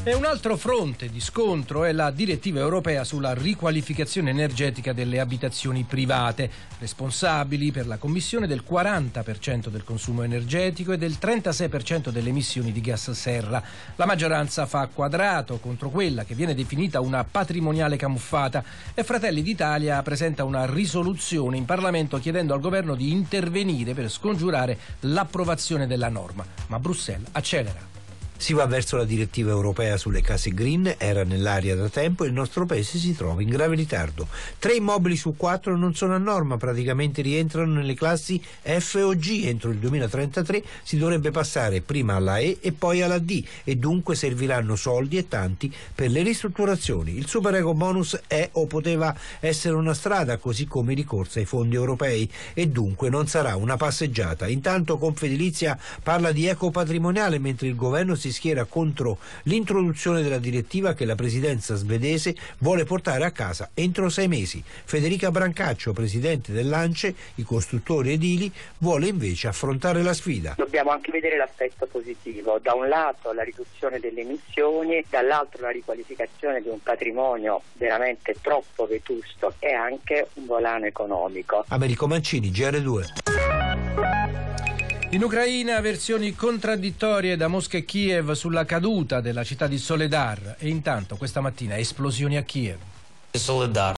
E un altro fronte di scontro è la direttiva europea sulla riqualificazione energetica delle abitazioni private, responsabili per la commissione del 40% del consumo energetico e del 36% delle emissioni di gas serra. La maggioranza fa quadrato contro quella che viene definita una patrimoniale camuffata e Fratelli d'Italia presenta una risoluzione in Parlamento chiedendo al governo di intervenire per scongiurare l'approvazione della norma. Ma Bruxelles accelera. Si va verso la direttiva europea sulle case green, era nell'aria da tempo e il nostro paese si trova in grave ritardo. 3 immobili su 4 non sono a norma, praticamente rientrano nelle classi F o G. Entro il 2033 si dovrebbe passare prima alla E e poi alla D e dunque serviranno soldi e tanti per le ristrutturazioni. Il super eco bonus è o poteva essere una strada, così come i ricorsi ai fondi europei, e dunque non sarà una passeggiata. Intanto Confedilizia parla di eco patrimoniale mentre il governo si schiera contro l'introduzione della direttiva che la presidenza svedese vuole portare a casa entro 6 mesi. Federica Brancaccio, presidente dell'ANCE, i costruttori edili, vuole invece affrontare la sfida. Dobbiamo anche vedere l'aspetto positivo, da un lato la riduzione delle emissioni, dall'altro la riqualificazione di un patrimonio veramente troppo vetusto e anche un volano economico. Americo Mancini, GR2. In Ucraina versioni contraddittorie da Mosca e Kiev sulla caduta della città di Soledar e intanto questa mattina esplosioni a Kiev. Soledar